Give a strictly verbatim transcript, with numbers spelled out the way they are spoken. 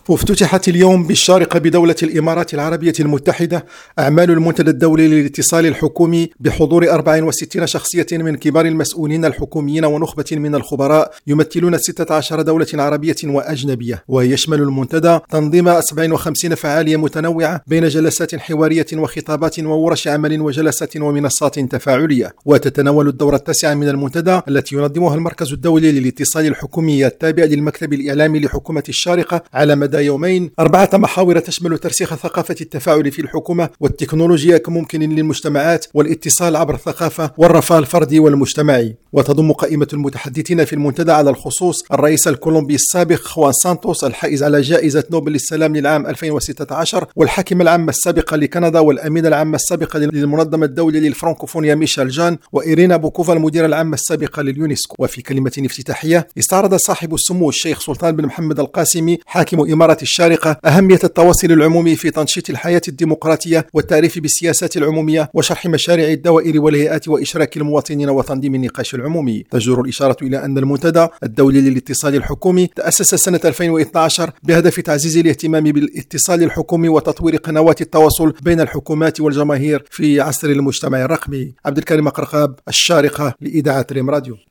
وافتتحت اليوم بالشارقة بدولة الإمارات العربية المتحدة أعمال المنتدى الدولي للاتصال الحكومي بحضور أربع وستين شخصية من كبار المسؤولين الحكوميين ونخبة من الخبراء يمثلون ستة عشر دولة عربية وأجنبية. ويشمل المنتدى تنظيم سبع وخمسين فعالية متنوعة بين جلسات حوارية وخطابات وورش عمل وجلسات ومنصات تفاعلية. وتتناول الدورة التاسعة من المنتدى التي ينظمها المركز الدولي للاتصال الحكومي التابع للمكتب الإعلامي لحكومة الشارقة على مدى يومين أربعة محاور تشمل ترسيخ ثقافة التفاعل في الحكومة والتكنولوجيا كممكن للمجتمعات والاتصال عبر الثقافة والرفاه الفردي والمجتمعي. وتضم قائمة المتحدثين في المنتدى على الخصوص الرئيس الكولومبي السابق خوان سانتوس الحائز على جائزة نوبل للسلام للعام ألفين وستة عشر، والحاكمة العامة السابقة لكندا والأمينة العامة السابقة للمنظمة الدولية للفرنكوفونيا ميشيل جان، وإيرينا بوكوفا المديرة العامة السابقة لليونسكو. وفي كلمة افتتاحية استعرض صاحب السمو الشيخ سلطان بن محمد القاسمي حاكم إمارة الشارقة أهمية التواصل العمومي في تنشيط الحياة الديمقراطية والتعريف بالسياسات العمومية وشرح مشاريع الدوائر والهيئات وإشراك المواطنين وتنظيم النقاش العمومي. تجر الإشارة إلى أن المنتدى الدولي للاتصال الحكومي تأسس سنة ألفين واثني عشر بهدف تعزيز الاهتمام بالاتصال الحكومي وتطوير قنوات التواصل بين الحكومات والجماهير في عصر المجتمع الرقمي. عبد الكريم قرقاب، الشارقة، لإذاعة ريم راديو.